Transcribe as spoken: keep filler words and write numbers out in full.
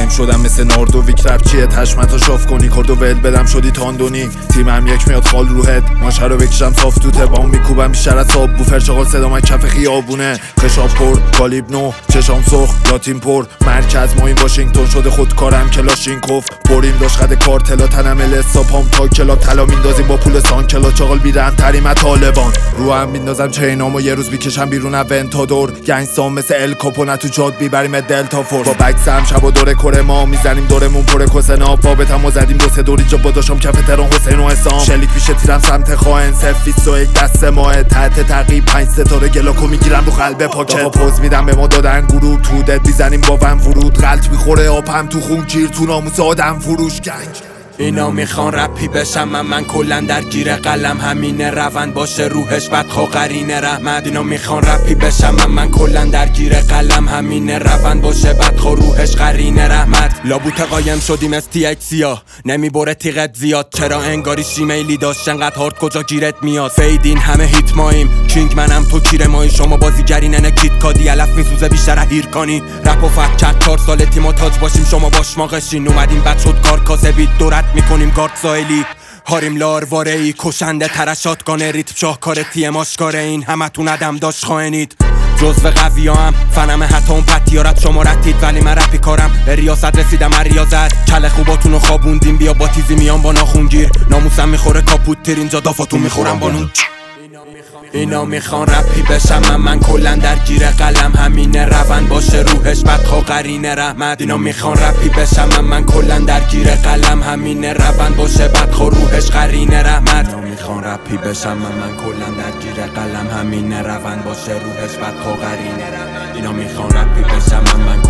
دائم شدم مثل ناردویک. رپ چیه تشمتا شاف کنی کرد و ول بدم شدی تاندونی. تیمم یک میاد خال روحت ماشه رو بکشم صاف توته. با اون میکوبم بیشتر از صاب بوفر چاقال صدا من کف خیابونه. خشاب پر کالیب نو چشام سرخ لاتین پر مرکز ما این واشنگتن شده خودکارم کلاشینکوف. بریم داشت خد کارتلا تنم السا پام تا کلا طلا میندازیم با پول سانکلا. چاقال بیرم تریم طالبان رو هم میندازم چینامو یه روز بیکشم بیرون اونتادور. گنگستان مثل ال کاپونا تو جاد بیبریم دلتا فورس. با بکسم شب و دور کره ما میزنیم دورمون پر کسنا. بابتمو زدیم دو سه دوری جا با داشم کف تهران حسین و حسام. شلیک پیش تیرم سمت خائن سفیس و یک دست ماه تحت تعقیب پنج ستاره گلاکو میگیرم رو قلب پاکت. آقا پوز میدم به ما دادن گروه تو دد میزنیم با ون ورود. غلط میخوره آبم تو خون گیر تو ناموس آدم فروش گنج. اینا میخوان رپی بشم من من کلن درگیر قلم همینه روند باشه روحش بدخوا قرینه رحمت. اینا میخوان رپی بشم من من کلن درگیر قلم همینه روند باشه بدخوا روحش قرینه رحمت. لابوت قایم شدیم از تی اچ سیا نمیبره تیغت زیاد. چرا انگاری شیمیلی داشت انقدر هارد کجا گیرت میاد. فیدین همه هیت ماییم کینگ منم تو کیر مایی. شما بازیگرین نکیت کادی علف میسوزه بیشتر هیر کنی. رپ و فک چت چهار سال تیما تاج باشیم شما باش ما قشین. اومدیم بد شد کار کاسه بیت دورت میکنیم گارد سایلی. هاریم لارواره ای کشنده ترشات گانه ریتم شاهکار تیم آشکاره. این همتون عدم داشت خواهنید جزو قوی هم فنم حتی اون پتیارت شما رتید ولی من رپی کارم. به ریاست رسیدم من ریاضت کل خوباتونو خوابوندیم. بیا با تیزی میام با ناخونگیر ناموسم میخوره کاپوت تیر اینجا دافاتون میخورم با نون. اینا میخوان رپی بشم من من کلن درگیر قلم همینه روند باشه روحش بدخوا قرینه رحمت. اینا میخوان رپی بشم من من کلن درگیر قلم همینه روند باشه بدخوا روحش قرینه رحمت. اینا میخوان رپی بشم من من کلن درگیر قلم همینه روند باشه روحش بدخوا قرینه رحمت. اینا میخوان رپی بشم من من